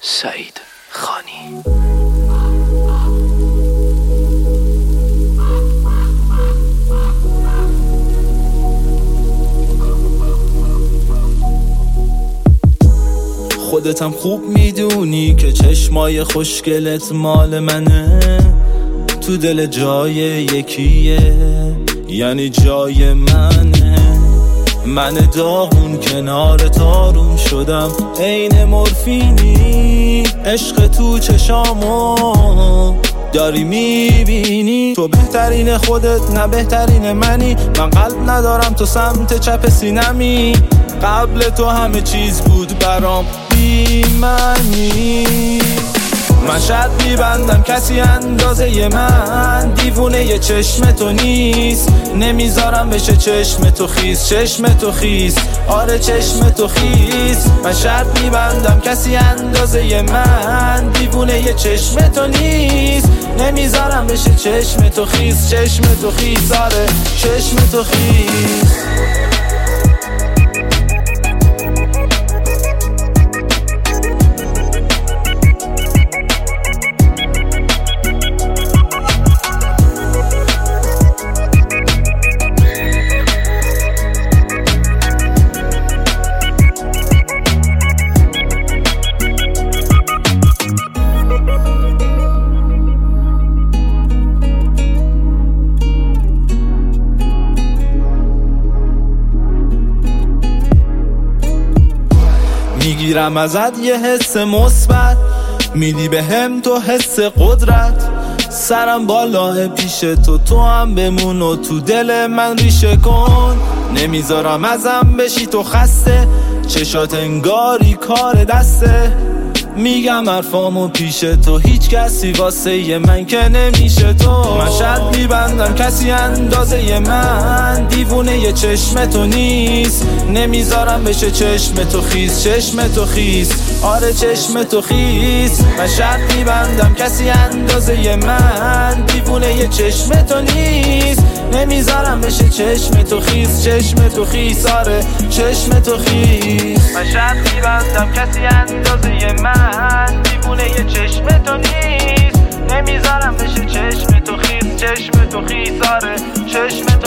سعید خانی. خودتم خوب میدونی که چشمای خوشگلت مال منه، تو دل جای یکیه، یعنی جای منه. من داغون کنار تاروم شدم عین مورفینی، عشق تو چشامو داری میبینی. تو بهترین خودت نه بهترین منی، من قلب ندارم تو سمت چپ سینمی. قبل تو همه چیز بود برام بی معنی. من شاید میبندم کسی اندازه من، دیوونه یه چشم تو نیست، نمیذارم بشه چشم تو خیس. چشم تو خیس، آره چشم تو خیس. من شاید میبندم کسی اندازه من، دیوونه یه چشم تو نیست، نمیذارم بشه چشم تو خیس. چشم تو خیس، آره چشم تو خیس. میگیرم ازت یه حس مثبت، میدی به هم تو حس قدرت. سرم بالاه پیش تو، تو هم بمون و تو دل من ریشه کن. نمیذارم ازم بشی تو خسته، چشات انگاری کار دسته. میگم حرفامو پیش تو، هیچ کسی واسه ی من که نمیشه تو. من شاید میبندم کسی اندازه من، دیوونه یه چشم تو نیست، نمیذارم بشه چشم تو خیس. چشم تو خیس، آره چشم تو خیس. من شاید میبندم کسی اندازه من، دیوونه یه چشم تو نیست، نمیذارم بشه چشم تو خیس. چشم تو خیس، آره چشم تو خیس. من شاید میبندم کسی اندازه من، دیوونه یه چشم تو نیست، نمیذارم بشه چشم تو خیس. چشم تو خیس، آره چشم تو